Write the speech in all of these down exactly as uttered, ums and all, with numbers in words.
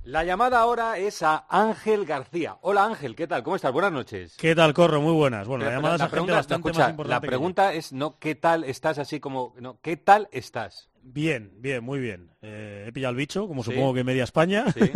La llamada ahora es a Ángel García. Hola Ángel, ¿qué tal? ¿Cómo estás? Buenas noches. ¿Qué tal, Corro? Muy buenas. Bueno, Pero, la llamada la es a pregunta, gente bastante no, escucha, más importante. La pregunta es no ¿qué tal estás? Así como, no, ¿qué tal estás? Bien, bien, muy bien. Eh, he pillado el bicho, como ¿Sí? supongo que media España. ¿Sí?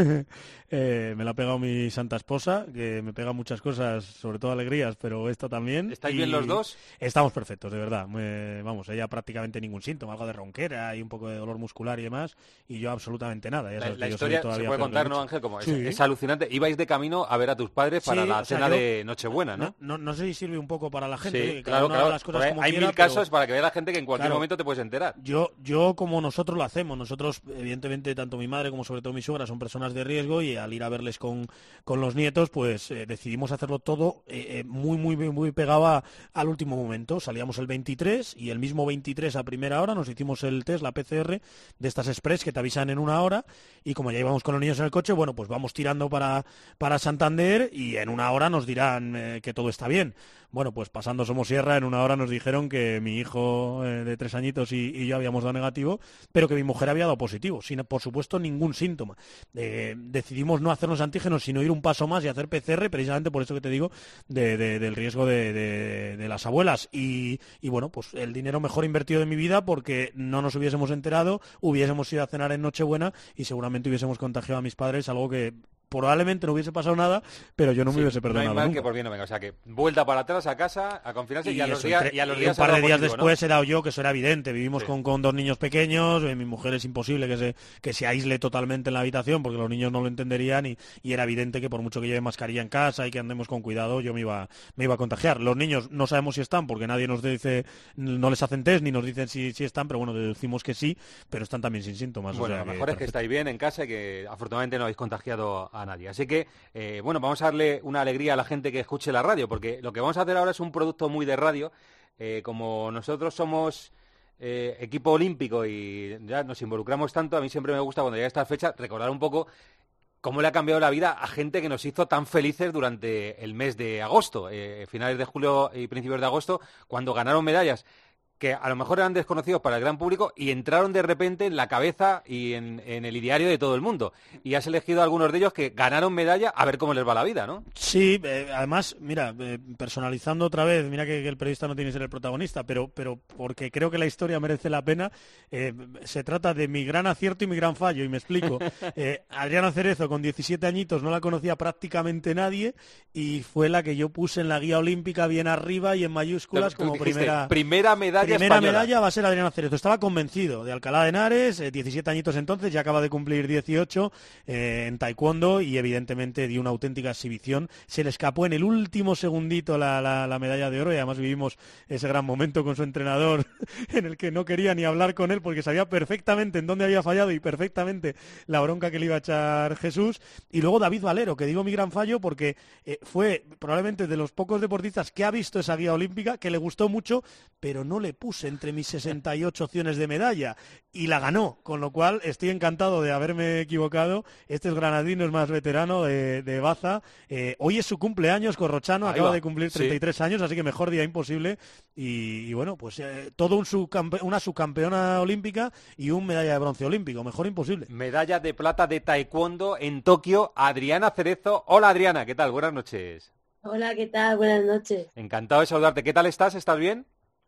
eh, me la ha pegado mi santa esposa, que me pega muchas cosas, sobre todo alegrías, pero esta también. ¿Estáis y bien los dos? Estamos perfectos, de verdad. Me, vamos, ella prácticamente ningún síntoma, algo de ronquera y un poco de dolor muscular y demás, y yo absolutamente nada. Ya La, sabes la que yo historia soy se todavía puede peor que el contar, ¿no, bicho. Ángel? Como Sí. es, es alucinante. Ibais de camino a ver a tus padres para Sí, la o sea, cena yo- de Nochebuena, ¿no? No, no, no sé si sirve un poco para la gente, Sí, que cada claro, uno claro. haga las cosas Porque como hay quiera, mil pero- casos para que vea la gente que en cualquier Claro. momento te puedes enterar. Yo, yo como nosotros lo hacemos, nosotros evidentemente tanto mi madre como sobre todo mi suegra son personas de riesgo y al ir a verles con, con los nietos pues eh, decidimos hacerlo todo eh, muy muy muy pegado a- al último momento. Salíamos el veintitrés y el mismo veintitrés a primera hora nos hicimos el test, la P C R de estas express que te avisan en una hora y como ya íbamos con los niños en el coche, bueno pues vamos tirando para, para Santander y en una hora nos dirán eh, que todo está bien. Bueno, pues pasando Somosierra, en una hora nos dijeron que mi hijo eh, de tres añitos y, y yo habíamos dado negativo, pero que mi mujer había dado positivo, sin, por supuesto, ningún síntoma. Eh, decidimos no hacernos antígenos, sino ir un paso más y hacer P C R, precisamente por eso que te digo, de, de, del riesgo de, de, de las abuelas. Y, y bueno, pues el dinero mejor invertido de mi vida, porque no nos hubiésemos enterado, hubiésemos ido a cenar en Nochebuena y seguramente hubiésemos contagiado a mis padres, algo que probablemente no hubiese pasado nada, pero yo no Sí, me hubiese no hay perdonado mal nunca. que por bien no venga. O sea que vuelta para atrás a casa, a confinarse y, Y, a los eso, días, entre- y a los y días un par ha de dado días positivo, ¿no? después he dado yo, que eso era evidente. Vivimos Sí. con, con dos niños pequeños, eh, mi mujer es imposible que se, que se aísle totalmente en la habitación porque los niños no lo entenderían y, y era evidente que por mucho que lleve mascarilla en casa y que andemos con cuidado, yo me iba, me iba a contagiar. Los niños no sabemos si están porque nadie nos dice, no les hacen test ni nos dicen si, si están, pero bueno, deducimos que sí, pero están también sin síntomas. Bueno, o sea lo que mejor es que perfecto. estáis bien en casa y que afortunadamente no habéis contagiado a nadie. Así que, eh, bueno, vamos a darle una alegría a la gente que escuche la radio, porque lo que vamos a hacer ahora es un producto muy de radio. Eh, como nosotros somos eh, equipo olímpico y ya nos involucramos tanto, a mí siempre me gusta cuando llega esta fecha recordar un poco cómo le ha cambiado la vida a gente que nos hizo tan felices durante el mes de agosto, eh, finales de julio y principios de agosto, cuando ganaron medallas que a lo mejor eran desconocidos para el gran público y entraron de repente en la cabeza y en, en el ideario de todo el mundo. Y has elegido a algunos de ellos que ganaron medalla, a ver cómo les va la vida, ¿no? Sí, eh, además, mira, eh, personalizando otra vez, mira que, que el periodista no tiene que ser el protagonista, pero, pero porque creo que la historia merece la pena, eh, se trata de mi gran acierto y mi gran fallo, y me explico. Eh, Adriana Cerezo, con diecisiete añitos, no la conocía prácticamente nadie, y fue la que yo puse en la guía olímpica bien arriba y en mayúsculas Tú como dijiste, primera... primera medalla Primera española. medalla va a ser Adriana Cerezo. Estaba convencido de Alcalá de Henares, eh, diecisiete añitos entonces, ya acaba de cumplir dieciocho eh, en taekwondo y evidentemente dio una auténtica exhibición. Se le escapó en el último segundito la, la, la medalla de oro y además vivimos ese gran momento con su entrenador en el que no quería ni hablar con él porque sabía perfectamente en dónde había fallado y perfectamente la bronca que le iba a echar Jesús. Y luego David Valero, que digo mi gran fallo porque eh, fue probablemente de los pocos deportistas que ha visto esa guía olímpica, que le gustó mucho, pero no le puse entre mis sesenta y ocho opciones de medalla y la ganó, con lo cual estoy encantado de haberme equivocado. Este es granadino, es más veterano de, de Baza. Eh, hoy es su cumpleaños, Corrochano, Ahí acaba va. de cumplir treinta y tres Sí. años, así que mejor día imposible. Y, y bueno, pues eh, todo un subcampe- una subcampeona olímpica y un medalla de bronce olímpico, mejor imposible. Medalla de plata de taekwondo en Tokio, Adriana Cerezo. Hola Adriana, ¿qué tal? Buenas noches. Hola, ¿qué tal? Buenas noches. Encantado de saludarte. ¿Qué tal estás? ¿Estás bien?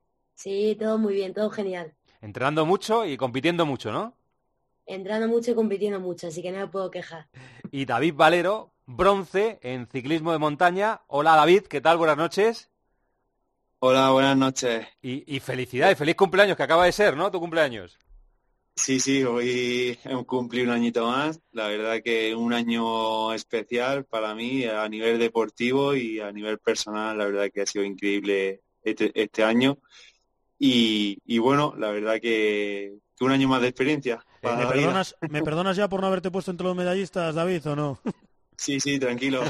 Sí, todo muy bien, todo genial. Entrenando mucho y compitiendo mucho, ¿no? Entrando mucho y compitiendo mucho, así que no me puedo quejar. Y David Valero, bronce en ciclismo de montaña. Hola David, ¿qué tal? Buenas noches. Hola, buenas noches. Y, y felicidades, feliz cumpleaños, que acaba de ser, ¿no? Tu cumpleaños. Sí, sí, hoy hemos cumplido un añito más. La verdad que un año especial para mí a nivel deportivo y a nivel personal. La verdad que ha sido increíble este, este año. Y, y bueno, la verdad que, que un año más de experiencia para ¿Me la vida. perdonas, ¿Me perdonas ya por no haberte puesto entre los medallistas, David, o no? Sí, sí, tranquilo.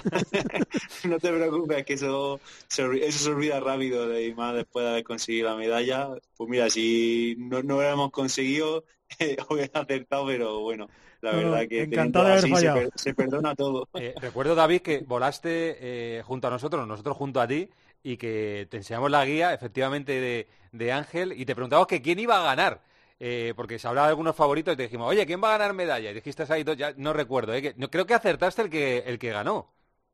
No te preocupes, que eso se, olvi- eso se olvida rápido y más después de haber conseguido la medalla. Pues mira, si no, no lo hemos conseguido, eh, hubiera acertado, pero bueno, la No, no, verdad que encantado teniendo de haber así se, fallado. per- se perdona todo. Eh, recuerdo, David, que volaste eh, junto a nosotros, nosotros junto a ti, y que te enseñamos la guía, efectivamente, de, de Ángel, y te preguntamos que quién iba a ganar. eh, porque se hablaba de algunos favoritos y te dijimos, oye, ¿quién va a ganar medalla? Y dijiste ahí dos, ya no recuerdo, ¿eh? que, no, creo que acertaste el que el que ganó.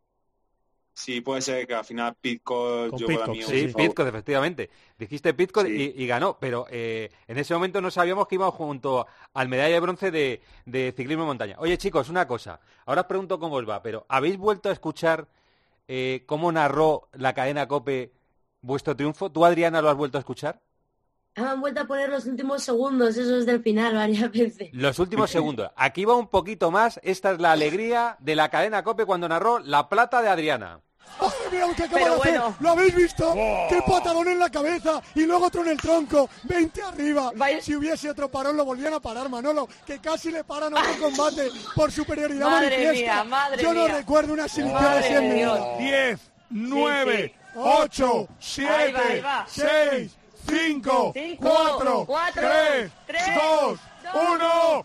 Sí, puede ser que al final Pitcock Con yo Pitcock, para mí... Sí, un Pitcock, efectivamente. Dijiste Pitcock Sí. y, y ganó, pero eh, en ese momento no sabíamos que íbamos junto al medalla de bronce de, de ciclismo en montaña. Oye, chicos, una cosa. Ahora os pregunto cómo os va, pero ¿habéis vuelto a escuchar eh, cómo narró la cadena COPE vuestro triunfo? ¿Tú, Adriana, lo has vuelto a escuchar? Han vuelto a poner los últimos segundos, esos del final, varias veces. Los últimos segundos. Aquí va un poquito más. Esta es la alegría de la cadena COPE cuando narró la plata de Adriana. ¡Madre mía lo que acaba Pero de hacer! bueno. ¿Lo habéis visto? ¡Qué patadón en la cabeza! Y luego otro en el tronco. veinte arriba. Vaya- Si hubiese otro parón lo volvían a parar, Manolo. Que casi le paran otro combate por superioridad Madre manifiesta. mía, madre Yo no mía. recuerdo una similitud Madre así en mi de vida. Dios. diez, nueve, ocho, Ahí va, ahí va. seis, cinco, Cinco, cuatro, cuatro, tres, tres, dos, dos, uno.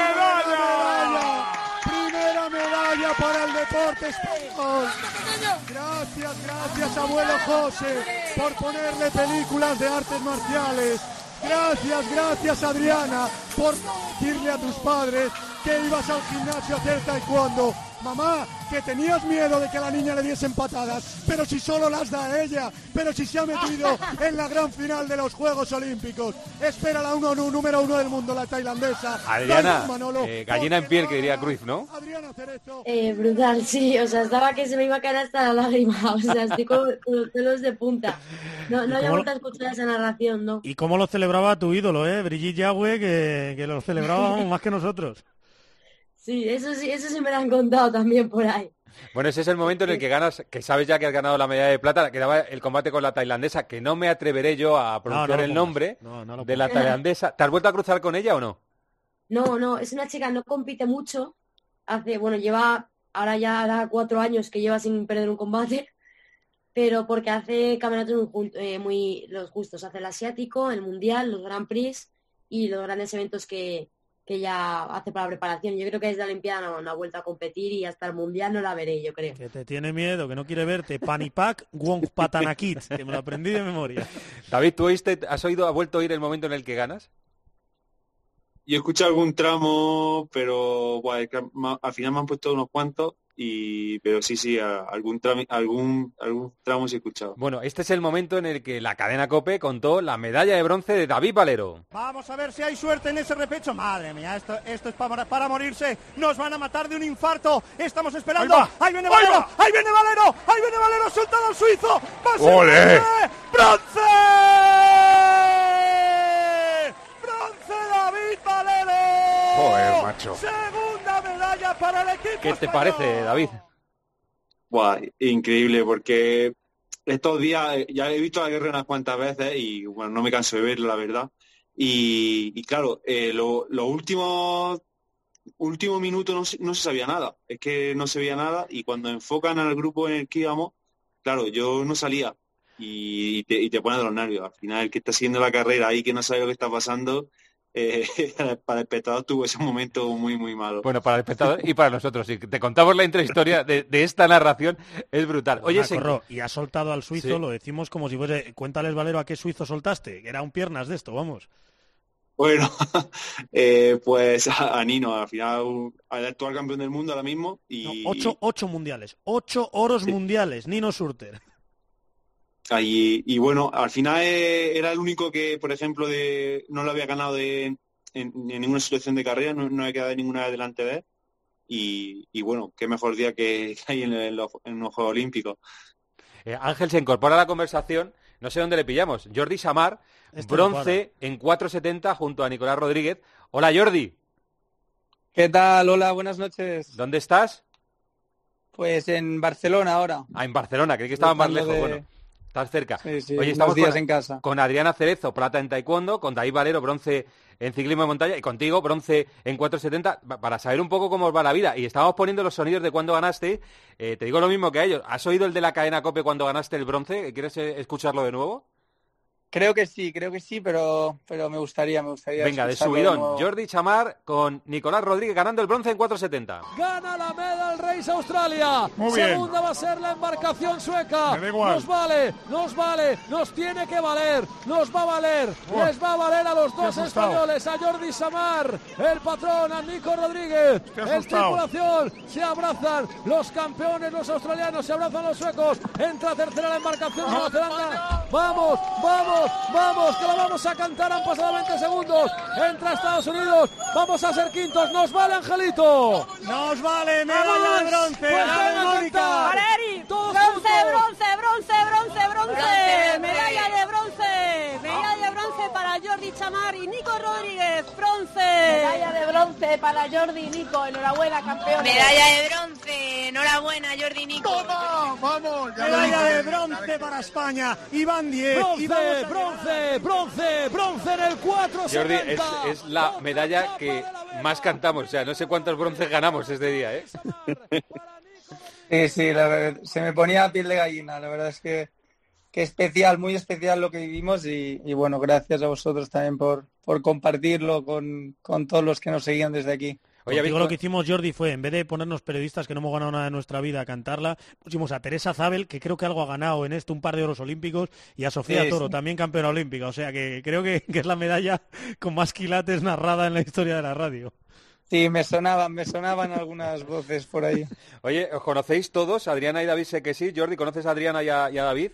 ¡Medalla! Primera medalla para el deporte español. Gracias, gracias, abuelo José, por ponerle películas de artes marciales. Gracias, gracias, Adriana, por no decirle a tus padres que ibas al gimnasio a hacer taekwondo. Mamá, que tenías miedo de que a la niña le diesen patadas, pero si solo las da a ella, pero si se ha metido en la gran final de los Juegos Olímpicos. Espera la uno, número uno del mundo, la tailandesa. Adriana, Dale, Manolo, eh, gallina en porque piel, que diría gana Cruyff, ¿no? Adriana Cerezo. Eh, brutal, sí, o sea, estaba que se me iba a caer hasta la lágrima, o sea, estoy con, con los pelos de punta. No, no había cómo vuelto a escuchar esa narración, ¿no? ¿Y cómo lo celebraba tu ídolo, eh? Brigitte Yagüe, que, que lo celebraba más que nosotros. Sí, eso sí, eso sí me lo han contado también por ahí. Bueno, ese es el momento en el que ganas, que sabes ya que has ganado la medalla de plata, quedaba el combate con la tailandesa, que no me atreveré yo a pronunciar No, no lo el pongas. nombre No, no lo de la pongas. tailandesa. ¿Te has vuelto a cruzar con ella o no? No, no, es una chica, no compite mucho. Hace, bueno, lleva, ahora ya da cuatro años que lleva sin perder un combate, pero porque hace campeonatos muy, jun- eh, muy los justos. Hace el asiático, el mundial, los Grand Prix y los grandes eventos que, que ya hace para la preparación. Yo creo que desde la Olimpiada no, no ha vuelto a competir y hasta el mundial no la veré, yo creo. Que te tiene miedo, que no quiere verte. Panipak Wongpatanakit, que me lo aprendí de memoria. David, ¿tú oíste, has oído, has vuelto a oír el momento en el que ganas? Yo he escuchado algún tramo, pero bueno, es que ma- al final me han puesto unos cuantos, y pero sí, sí, a- algún, trami- algún, algún tramo sí he escuchado. Bueno, este es el momento en el que la cadena COPE contó la medalla de bronce de David Valero. Vamos a ver si hay suerte en ese repecho. Madre mía, esto, esto es para, para morirse. Nos van a matar de un infarto. Estamos esperando. Ahí va. Ahí viene Ahí Valero. va. Ahí viene Valero. Ahí viene Valero. Soltado al suizo. Va a ser ¡Ole! bronce. ¡Bronce! ¡Bronce David Valero! Joder, macho. Segunda medalla para el equipo ¿Qué te español. parece, David? Buah, increíble, porque estos días eh, ya he visto la guerra unas cuantas veces y bueno, no me canso de verlo, la verdad. Y, y claro, eh, lo- los últimos últimos minutos no, se- no se sabía nada. Es que no se veía nada, y cuando enfocan al grupo en el que íbamos, claro, yo no salía y, y te, y te pone de los nervios. Al final, el que está siguiendo la carrera ahí, que no sabe lo que está pasando, eh, para el espectador tuvo ese momento muy, muy malo. Bueno, para el espectador y para nosotros. Si te contamos la intrahistoria de, de esta narración, es brutal. Oye, Oye, se- Corro, y ha soltado al suizo, Sí. lo decimos como si fuese, cuéntales, Valero, a qué suizo soltaste, que era un piernas de esto, vamos. Bueno, eh, pues a, a Nino, al final, un- al actual campeón del mundo ahora mismo. Y, No, ocho, ocho mundiales, ocho oros Sí. mundiales, Nino Surter. y, y bueno, al final eh, era el único que, por ejemplo, de no lo había ganado de, en, en ninguna situación de carrera, no, no había quedado ninguna delante de él. Y, y bueno, qué mejor día que, que hay en, el- en los, en los Juegos Olímpicos. eh, Ángel se incorpora a la conversación. No sé dónde le pillamos. Jordi Samar, Este no bronce en cuatro setenta junto a Nicolás Rodríguez. Hola, Jordi. ¿Qué tal? Hola, buenas noches. ¿Dónde estás? Pues en Barcelona ahora. Ah, en Barcelona. Creí que estaba más Disfrutando lejos. de- Bueno, estás cerca. Sí, sí, Oye, unos estamos días con, en casa. con Adriana Cerezo, plata en taekwondo, con David Valero, bronce en ciclismo de montaña, y contigo, bronce en cuatro setenta, pa- para saber un poco cómo os va la vida. Y estábamos poniendo los sonidos de cuando ganaste. Eh, te digo lo mismo que a ellos. ¿Has oído el de la cadena COPE cuando ganaste el bronce? ¿Quieres eh, escucharlo de nuevo? Creo que sí, creo que sí, pero, pero me gustaría, me gustaría. Venga, de escucharlo subidón, de nuevo. Jordi Chamar con Nicolás Rodríguez ganando el bronce en cuatro setenta. Gana la Medal Race Australia. Muy bien. Segunda va a ser la embarcación sueca. Me da igual. Nos vale, nos vale, nos tiene que valer, nos va a valer, Buah. les va a valer a los Estoy dos asustado. españoles, a Jordi Samar, el patrón, a Nico Rodríguez. Estoy En asustado. tripulación se abrazan los campeones, los australianos, se abrazan los suecos. Entra tercera la embarcación de Nueva Zelanda. Vamos, vamos, vamos, que lo vamos a cantar. Han pasado veinte segundos. Entra Estados Unidos. Vamos a ser quintos. Nos vale, Angelito. Nos vale medalla ¡Vamos! de bronce. Pues Dale, venga a Mónica. cantar. Valeri, Todos bronce, juntos. bronce, bronce, bronce, bronce, Bronce, medalla de bronce, medalla de bronce para Jordi Chamar y Nico Rodríguez, bronce. Medalla de bronce para Jordi y Nico. Enhorabuena, campeón. Medalla de bronce. Enhorabuena, Jordi y Nico. ¡Toma! ¡Vamos! Ya lo Medalla de dije. bronce para España. Iván diez. Y Bronce, vamos a bronce, bronce, bronce en el cuatro Jordi, es, setenta. es la medalla que más cantamos, o sea, no sé cuántos bronces ganamos este día, ¿eh? Sí, sí, la verdad, se me ponía la piel de gallina. La verdad es que, que especial, muy especial lo que vivimos y, y bueno, gracias a vosotros también por, por compartirlo con, con todos los que nos seguían desde aquí. Oye, Contigo habéis- lo que hicimos, Jordi, fue, en vez de ponernos periodistas que no hemos ganado nada en nuestra vida a cantarla, pusimos a Teresa Zabel, que creo que algo ha ganado en esto, un par de oros olímpicos, y a Sofía Sí, Toro, sí. también campeona olímpica. O sea que creo que, que es la medalla con más quilates narrada en la historia de la radio. Sí, me sonaban, me sonaban algunas voces por ahí. Oye, ¿os conocéis todos? Adriana y David sé que sí. Jordi, ¿conoces a Adriana y a, y a David?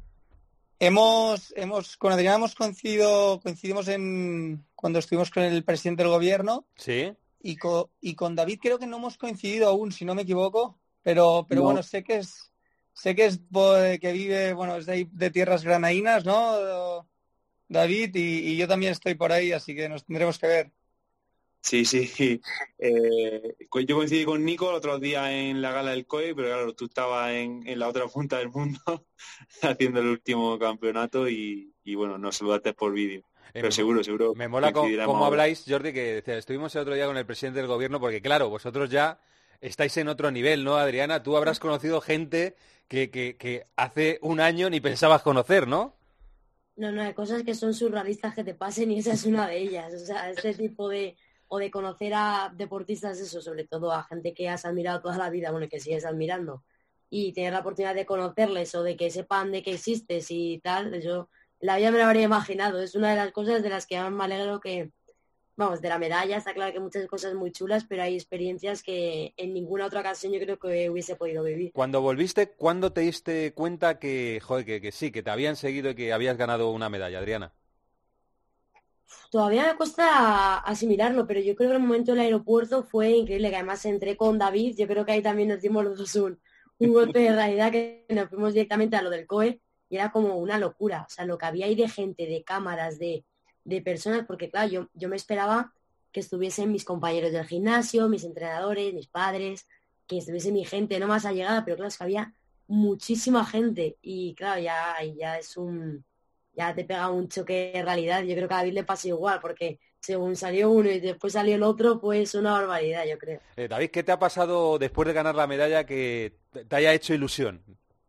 Hemos, hemos, con Adriana hemos coincidido, coincidimos en cuando estuvimos con el presidente del gobierno Sí. y, co- y con David creo que no hemos coincidido aún, si no me equivoco, pero, pero No. bueno, sé que es, sé que es bo- que vive, bueno, es de, ahí, de tierras granaínas, ¿no? David, y, y yo también estoy por ahí, así que nos tendremos que ver. Sí, sí. Eh, co- yo coincidí con Nico el otro día en la gala del C O E, pero claro, tú estabas en, en la otra punta del mundo haciendo el último campeonato y, y bueno, nos saludaste por vídeo. Eh, Pero me- seguro, seguro. Me mola co- coincidiremos cómo ahora. habláis, Jordi, que decía, estuvimos el otro día con el presidente del gobierno, porque claro, vosotros ya estáis en otro nivel, ¿no, Adriana? Tú habrás conocido gente que, que, que hace un año ni pensabas conocer, ¿no? No, no, hay cosas que son surrealistas que te pasen y esa es una de ellas. O sea, este tipo de... O de conocer a deportistas, eso, sobre todo a gente que has admirado toda la vida, bueno, que sigues admirando, y tener la oportunidad de conocerles o de que sepan de que existes y tal, yo la vida me lo habría imaginado. Es una de las cosas de las que más me alegro que, vamos, de la medalla, está claro que hay muchas cosas muy chulas, pero hay experiencias que en ninguna otra ocasión yo creo que hubiese podido vivir. Cuando volviste, ¿cuándo te diste cuenta que, joder, que, que sí, que te habían seguido y que habías ganado una medalla, Adriana? Todavía me cuesta asimilarlo, pero yo creo que el momento del aeropuerto fue increíble, que además entré con David, yo creo que ahí también nos dimos los dos un, un golpe de realidad, que nos fuimos directamente a lo del C O E y era como una locura, o sea, lo que había ahí de gente, de cámaras, de, de personas, porque claro, yo, yo me esperaba que estuviesen mis compañeros del gimnasio, mis entrenadores, mis padres, que estuviese mi gente no más allegada, pero claro, es que había muchísima gente y claro, ya, ya es un... ya te pega un choque de realidad. Yo creo que a David le pasó igual, porque según salió uno y después salió el otro, pues una barbaridad, yo creo. Eh, David, ¿qué te ha pasado después de ganar la medalla que te haya hecho ilusión?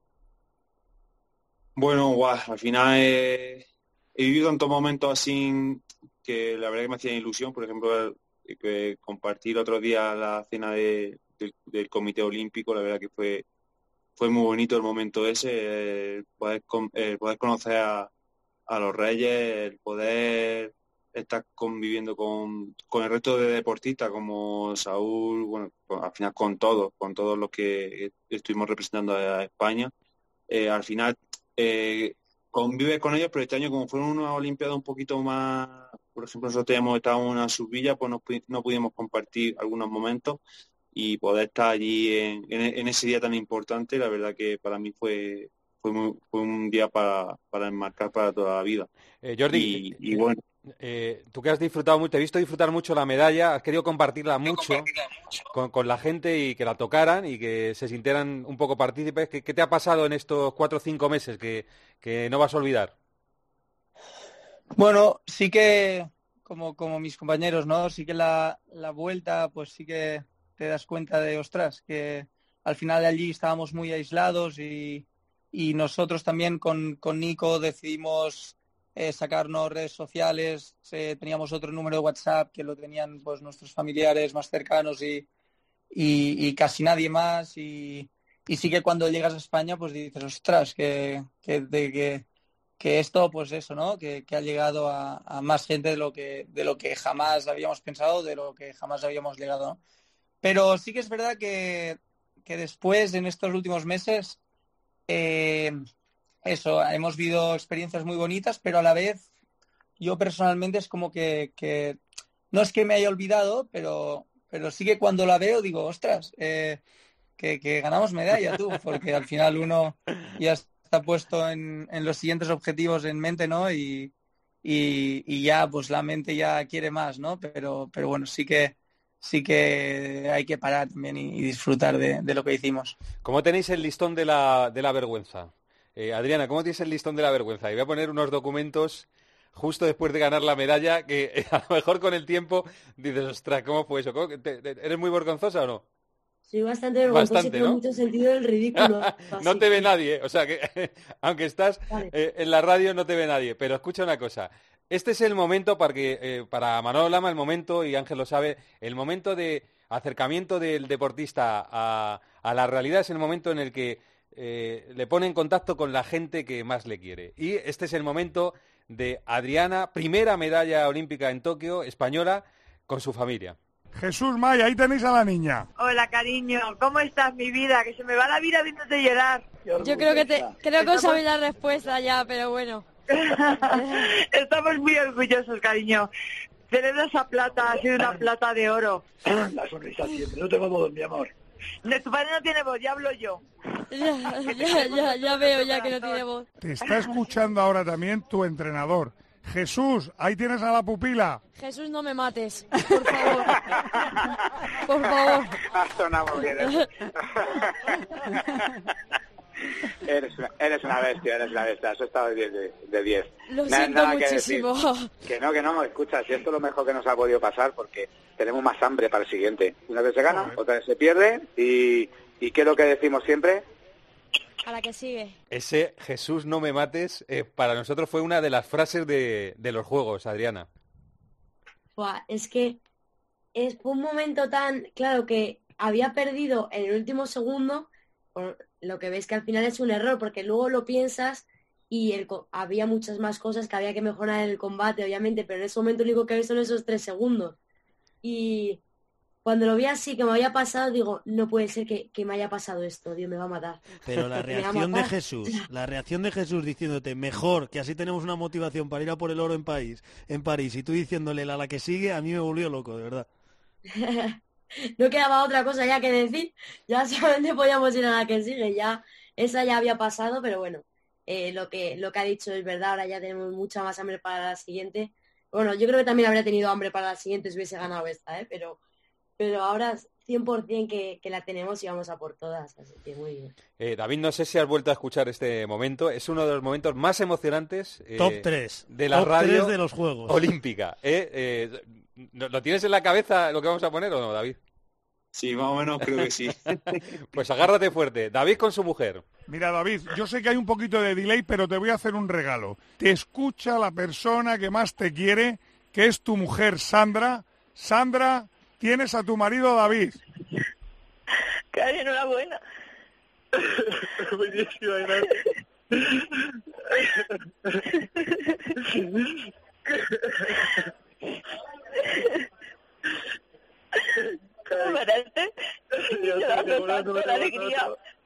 Bueno, guau, al final eh, he vivido tantos momentos así que la verdad que me hacía ilusión. Por ejemplo, eh, que compartir otro día la cena de- del, del Comité Olímpico, la verdad que fue fue muy bonito el momento ese, eh, poder, con- eh, poder conocer a, a los Reyes, el poder estar conviviendo con, con el resto de deportistas como Saúl, bueno, con- al final con todos, con todos los que estuvimos representando a, a España. Eh, al final eh, convives con ellos, pero este año como fueron unas Olimpiadas un poquito más, por ejemplo, nosotros hemos estado en una subvilla, pues no, pu- no pudimos compartir algunos momentos y poder estar allí en, en- en ese día tan importante, la verdad que para mí fue fue, muy- fue un día para, para enmarcar para toda la vida. Eh, Jordi, Y, y bueno, eh, tú que has disfrutado mucho, te he visto disfrutar mucho la medalla, has querido compartirla mucho con, con la gente y que la tocaran y que se sintieran un poco partícipes. ¿Qué, qué te ha pasado en estos cuatro o cinco meses que, que no vas a olvidar? Bueno, sí que, como, como mis compañeros, ¿no? Sí que la, la vuelta, pues sí que te das cuenta de, ostras, que al final de allí estábamos muy aislados y, y nosotros también con, con Nico decidimos eh, sacarnos redes sociales, eh, teníamos otro número de WhatsApp que lo tenían pues nuestros familiares más cercanos y, y, y casi nadie más y, y sí que cuando llegas a España pues dices, ostras, que, que, de, que, que esto pues eso, ¿no? Que, que ha llegado a, a más gente de lo que de lo que jamás habíamos pensado, de lo que jamás habíamos llegado, ¿no? Pero sí que es verdad que, que después, en estos últimos meses, eh, eso, hemos vivido experiencias muy bonitas, pero a la vez yo personalmente es como que, que no es que me haya olvidado, pero, pero sí que cuando la veo digo, ostras, eh, que, que ganamos medalla tú, porque al final uno ya está puesto en, en los siguientes objetivos en mente, ¿no? Y, y, y ya, pues la mente ya quiere más, ¿no? Pero, pero bueno, sí que sí que hay que parar también y, y disfrutar de, de lo que hicimos. ¿Cómo tenéis el listón de la, de la vergüenza? Eh, Adriana, ¿cómo tienes el listón de la vergüenza? Y voy a poner unos documentos justo después de ganar la medalla que eh, a lo mejor con el tiempo dices, ostras, ¿cómo fue eso? ¿Cómo, te, te, ¿Eres muy vergonzosa o no? Soy bastante vergonzosa, Bastante, y tengo ¿no? mucho sentido del ridículo. No te ve nadie, o sea que aunque estás Vale. eh, en la radio no te ve nadie, pero escucha una cosa. Este es el momento para que eh, para Manolo Lama, el momento, y Ángel lo sabe, el momento de acercamiento del deportista a, a la realidad es el momento en el que eh, le pone en contacto con la gente que más le quiere. Y este es el momento de Adriana, primera medalla olímpica en Tokio, española, con su familia. Jesús Maya, ahí tenéis a la niña. Hola, cariño. ¿Cómo estás, mi vida? Que se me va la vida viéndote llorar. Yo creo que te, creo que os sabéis la respuesta ya, pero bueno. Estamos muy orgullosos, cariño. Celebra esa plata, ha sido una plata de oro. La sonrisa siempre, no tengo voz, mi amor. No, tu padre no tiene voz, ya hablo yo. Ya, ya, ya, ya veo ya que no tiene voz. Te está escuchando ahora también tu entrenador. Jesús, ahí tienes a la pupila. Jesús, no me mates, por favor. Por favor. Ha sonado muy bien. ¿eh? Eres una, eres una bestia, eres una bestia. Has estado de diez. Lo Na, siento nada muchísimo. Que, que no, que no, escucha, si esto es lo mejor que nos ha podido pasar porque tenemos más hambre para el siguiente. Una vez se gana, Joder. Otra vez se pierde y, y ¿qué es lo que decimos siempre? A la que sigue. Ese Jesús, no me mates, eh, para nosotros fue una de las frases de, de los Juegos, Adriana. Buah, es que es fue un momento tan claro que había perdido en el último segundo, por lo que ves que al final es un error, porque luego lo piensas y el, había muchas más cosas que había que mejorar en el combate, obviamente, pero en ese momento lo único que ves son esos tres segundos. Y cuando lo vi así, que me había pasado, digo, no puede ser que, que me haya pasado esto, Dios me va a matar. Pero la reacción de Jesús, la reacción de Jesús diciéndote, mejor, que así tenemos una motivación para ir a por el oro en París, en París, y tú diciéndole a la que sigue, a mí me volvió loco, de verdad. No quedaba otra cosa ya que decir, ya solamente podíamos ir a la que sigue, ya esa ya había pasado, pero bueno, eh, lo que lo que ha dicho es verdad, ahora ya tenemos mucha más hambre para la siguiente. Bueno, yo creo que también habría tenido hambre para la siguiente si hubiese ganado esta, ¿eh? pero pero ahora cien por ciento que, que la tenemos y vamos a por todas, así que muy bien. Eh, David, no sé si has vuelto a escuchar este momento, es uno de los momentos más emocionantes eh, Top tres de la Top radio tres de los Juegos olímpica. Eh, eh, ¿Lo tienes en la cabeza lo que vamos a poner o no, David? Sí, más o menos creo que sí. Pues agárrate fuerte. David con su mujer. Mira, David, yo sé que hay un poquito de delay, pero te voy a hacer un regalo. Te escucha la persona que más te quiere, que es tu mujer, Sandra. Sandra, tienes a tu marido, David. Cari, enhorabuena. Buenísimo, gracias. ¿Cómo verás? Yo dando tanto la alegría.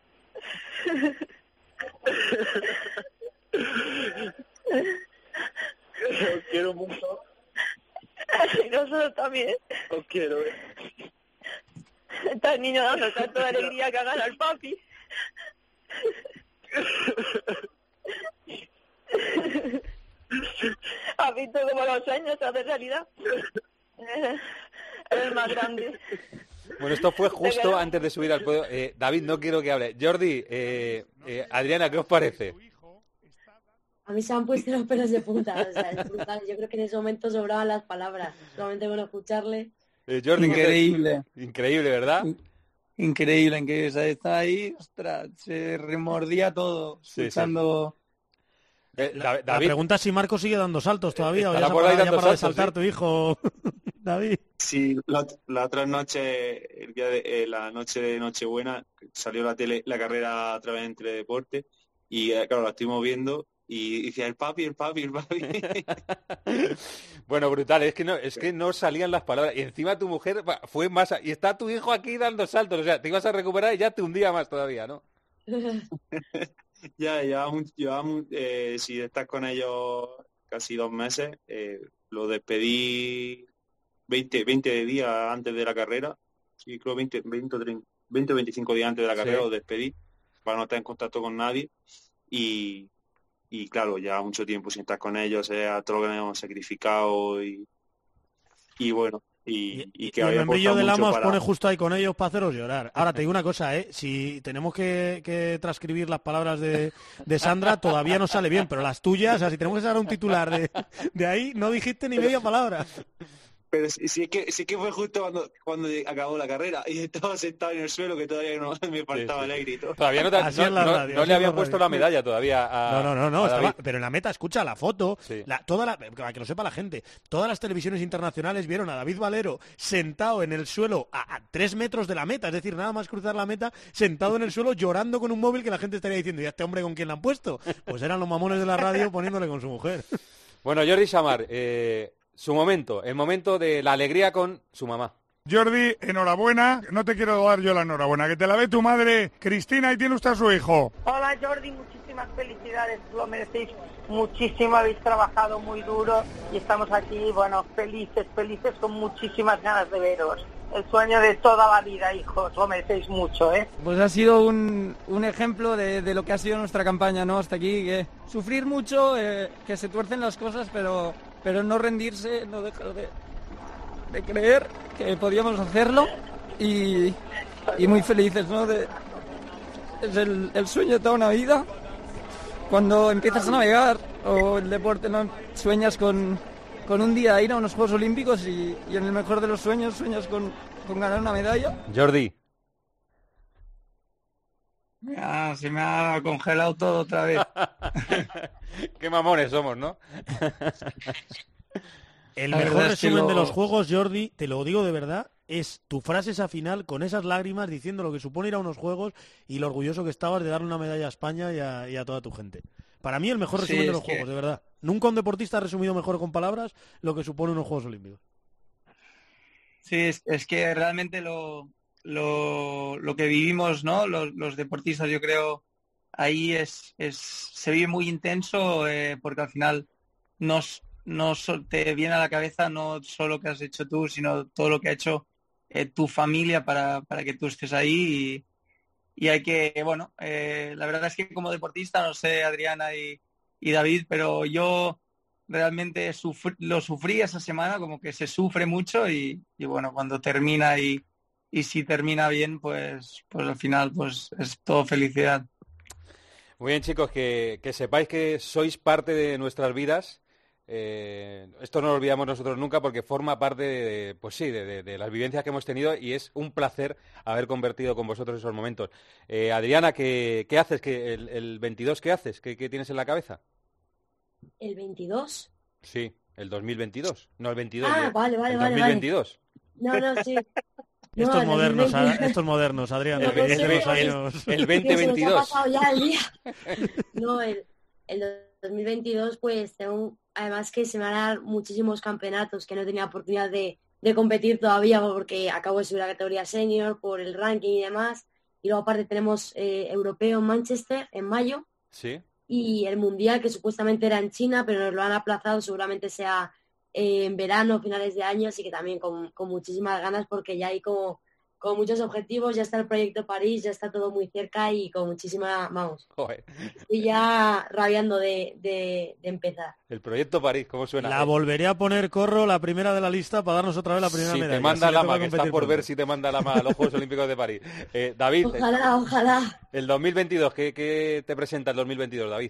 Os quiero mucho. Y nosotros también. Os quiero. Está el niño dando tanto de alegría que hagan al papi. ¿Has visto cómo los sueños se hacen realidad? Es el más grande. Bueno, esto fue justo antes de subir al podio. Eh, David, no quiero que hable. Jordi, eh, eh, Adriana, ¿qué os parece? A mí se han puesto los pelos de punta, o sea, es brutal. Yo creo que en ese momento sobraban las palabras. Solamente con escucharle. Eh, Jordi, increíble. Te... Increíble, ¿verdad? Increíble, increíble. O sea, está ahí, ostras, se remordía todo, sí, escuchando... Sí. Eh, La, David, la pregunta es si Marco sigue dando saltos todavía o ya estará se ha por ahí parado ya dando para de saltos, saltar ¿sí? tu hijo, David. Sí, la, la otra noche, el día de, eh, la noche de Nochebuena, salió la tele, la carrera a través de Teledeporte y eh, claro, la estuvimos viendo y decía el papi, el papi, el papi. Bueno, brutal, es que no, es que no salían las palabras. Y encima tu mujer va, fue más a- y está tu hijo aquí dando saltos, o sea, te ibas a recuperar y ya te hundía más todavía, ¿no? Ya, llevamos, llevamos eh, si estás con ellos casi dos meses, eh, lo despedí veinte, veinte días antes de la carrera, sí, creo veinte, veinte, o treinta, veinte o veinticinco días antes de la carrera Sí. lo despedí para no estar en contacto con nadie y, y claro, ya mucho tiempo sin estar con ellos, sea todo lo que nos hemos sacrificado y, y bueno, y, y que Y el había membrillo costado del mucho ama os para... pone justo ahí con ellos para haceros llorar. Ahora te digo una cosa, ¿eh? Si tenemos que, que transcribir las palabras de, de Sandra, todavía no sale bien, pero las tuyas, o sea, si tenemos que sacar un titular de, de ahí, no dijiste ni media palabra. Pero sí, sí que sí que fue justo cuando cuando acabó la carrera y estaba sentado en el suelo que todavía no me faltaba Sí, sí. el aire y todo. Todavía no, te, Así no, es la no- radio, no así le es habían la puesto radio. la medalla todavía a No, no, no, no, a estaba- David. pero en la meta, escucha la foto, Sí. la, toda la, para que lo sepa la gente, todas las televisiones internacionales vieron a David Valero sentado en el suelo a, a tres metros de la meta, es decir, nada más cruzar la meta, sentado en el suelo llorando con un móvil que la gente estaría diciendo, ¿y a este hombre con quién le han puesto? Pues eran los mamones de la radio poniéndole con su mujer. Bueno, Jordi Samar, eh, su momento, el momento de la alegría con su mamá. Jordi, enhorabuena. No te quiero dar yo la enhorabuena. Que te la ve tu madre, Cristina, y tiene usted a su hijo. Hola Jordi, muchísimas felicidades, lo merecéis muchísimo, habéis trabajado muy duro y estamos aquí, bueno, felices, felices con muchísimas ganas de veros. El sueño de toda la vida, hijos, lo merecéis mucho, ¿eh? Pues ha sido un, un ejemplo de, de lo que ha sido nuestra campaña, ¿no? Hasta aquí, que sufrir mucho, eh, que se tuercen las cosas, pero, pero no rendirse, no dejar de, de creer que podíamos hacerlo y, y muy felices, ¿no? De, es el, el sueño de toda una vida. Cuando empiezas a navegar o el deporte, ¿no? Sueñas con, con un día ir a unos Juegos Olímpicos y, y en el mejor de los sueños sueñas con, con ganar una medalla. Jordi. Ah, se me ha congelado todo otra vez. Qué mamones somos, ¿no? El La mejor verdad es que resumen lo- de los juegos, Jordi, te lo digo de verdad, es tu frase esa final con esas lágrimas diciendo lo que supone ir a unos juegos y lo orgulloso que estabas de darle una medalla a España y a, y a toda tu gente. Para mí el mejor Sí, resumen de es los que- juegos, de verdad. Nunca un deportista ha resumido mejor con palabras lo que supone unos Juegos Olímpicos. Sí, es, es que realmente lo, lo, lo que vivimos, ¿no? Los, los deportistas, yo creo, ahí es, es se vive muy intenso eh, porque al final nos, no so- te viene a la cabeza no solo lo que has hecho tú, sino todo lo que ha hecho eh, tu familia para, para que tú estés ahí y, y hay que, bueno, eh, la verdad es que como deportista, no sé, Adriana y, y David, pero yo realmente sufrí- lo sufrí esa semana, como que se sufre mucho y, y bueno, cuando termina y, y si termina bien, pues, pues al final pues es todo felicidad. Muy bien, chicos, que, que sepáis que sois parte de nuestras vidas. Eh, esto no lo olvidamos nosotros nunca porque forma parte de, pues sí, de, de- de las vivencias que hemos tenido y es un placer haber convertido con vosotros esos momentos. Eh, Adriana, ¿qué, qué haces? ¿Qué, el, el veintidós qué haces? ¿Qué, qué tienes en la cabeza? ¿El veintidós? Sí, el dos mil veintidós, no el veintidós. Ah, el- vale, vale, el vale, dos mil veintidós. No, no, sí. No, estos el modernos, dos mil veinte. a- estos modernos, Adrián, No, que no llevan sé, los años. El Que se nos ha veinte veintidós. pasado ya el día. No, el, el dos mil veintidós, pues tengo, un- además que se me van a dar muchísimos campeonatos que no tenía oportunidad de, de competir todavía porque acabo de subir a la categoría senior por el ranking y demás. Y luego aparte tenemos eh, europeo en Manchester en mayo Sí. y el mundial que supuestamente era en China, pero nos lo han aplazado, seguramente sea eh, en verano, finales de año, así que también con, con muchísimas ganas porque ya hay como, como muchos objetivos, ya está el proyecto París, ya está todo muy cerca y con muchísima, vamos, Joder. estoy ya rabiando de, de, de empezar. El proyecto París, ¿cómo suena? La volveré a poner, Corro, la primera de la lista para darnos otra vez la primera Si medalla. te manda Así le la toca ma, que está competir por ver pronto. si te manda la ma a los Juegos Olímpicos de París. Eh, David, Ojalá, ojalá. el dos mil veintidós, ¿qué, qué te presenta el dos mil veintidós, David?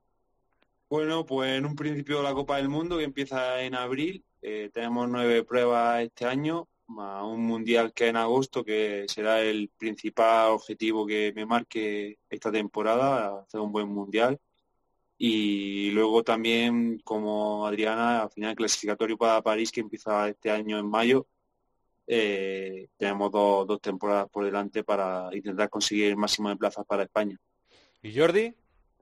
Bueno, pues en un principio la Copa del Mundo que empieza en abril. Eh, tenemos nueve pruebas este año, más un mundial que en agosto, que será el principal objetivo que me marque esta temporada, hacer un buen mundial. Y luego también, como Adriana, al final clasificatorio para París, que empieza este año en mayo, eh, tenemos dos, dos temporadas por delante para intentar conseguir el máximo de plazas para España. ¿Y Jordi?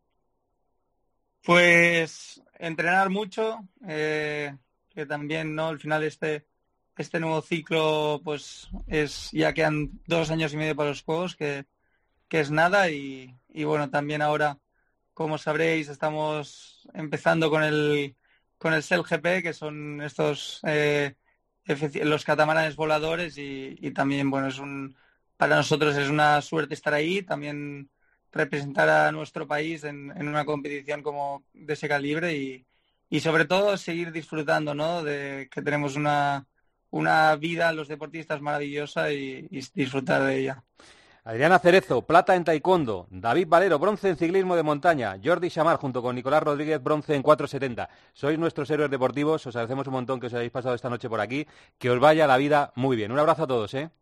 Pues entrenar mucho, eh, que también, ¿no? Al final este este nuevo ciclo, pues es ya quedan dos años y medio para los Juegos, que, que es nada, y, y bueno, también ahora, como sabréis, estamos empezando con el con el S E L G P, que son estos eh, los catamaranes voladores, y, y también, bueno, es un para nosotros es una suerte estar ahí, también representar a nuestro país en, en una competición como de ese calibre, y, y sobre todo seguir disfrutando, ¿no? De que tenemos una una vida los deportistas maravillosa, y, y disfrutar de ella. Adriana Cerezo, plata en taekwondo. David Valero, bronce en ciclismo de montaña. Jordi Chamar, junto con Nicolás Rodríguez, bronce en cuatro setenta. Sois nuestros héroes deportivos, os agradecemos un montón que os hayáis pasado esta noche por aquí. Que os vaya la vida muy bien. Un abrazo a todos, ¿eh?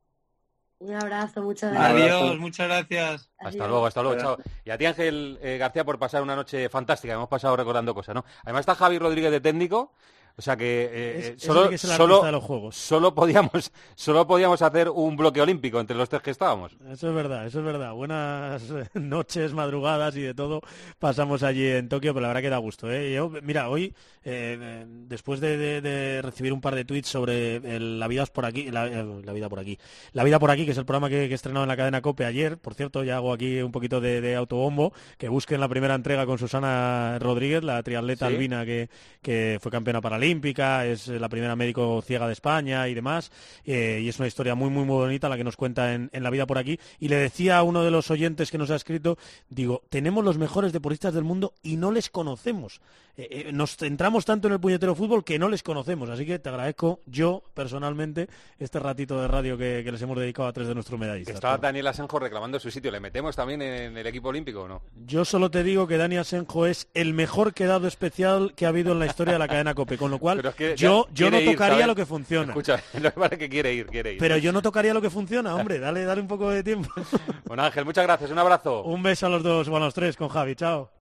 Un abrazo, muchas gracias. Adiós, muchas gracias. Hasta Adiós. luego, hasta luego, chao. Y a ti, Ángel eh, García, por pasar una noche fantástica. Hemos pasado recordando cosas, ¿no? Además está Javi Rodríguez de técnico. O sea que eh, Es- solo, ese sí que es el solo, artista de los juegos. solo podíamos solo podíamos hacer un bloque olímpico entre los tres que estábamos. Eso es verdad, eso es verdad. Buenas noches, madrugadas y de todo pasamos allí en Tokio, pero la verdad que da gusto, ¿eh? Yo, mira, hoy, eh, después de, de- de recibir un par de tweets sobre el- la vida por aquí, la, eh, la vida por aquí, la vida por aquí, que es el programa que, que he estrenado en la cadena COPE ayer, por cierto, ya hago aquí un poquito de, de autobombo, que busquen la primera entrega con Susana Rodríguez, la triatleta Sí. albina que, que fue campeona paralímpica, es la primera médico ciega de España y demás, eh, y es una historia muy, muy, muy bonita la que nos cuenta en, en la vida por aquí. Y le decía a uno de los oyentes que nos ha escrito, digo, tenemos los mejores deportistas del mundo y no les conocemos. Eh, eh, nos centramos tanto en el puñetero fútbol que no les conocemos, así que te agradezco yo, personalmente, este ratito de radio que, que les hemos dedicado a tres de nuestros Que medallistas. estaba Daniel Asenjo reclamando su sitio. ¿Le metemos también en el equipo olímpico o no? Yo solo te digo que Dani Asenjo es el mejor quedado especial que ha habido en la historia de la cadena COPE, con lo cual Pero es que yo, ya yo no quiere ir, tocaría ¿sabes? lo que funciona. Escucha, lo que pasa es que quiere ir, quiere ir. Pero yo no tocaría lo que funciona, hombre, dale, dale un poco de tiempo. Bueno, Ángel, muchas gracias, un abrazo. Un beso a los dos, o a los tres, con Javi, chao.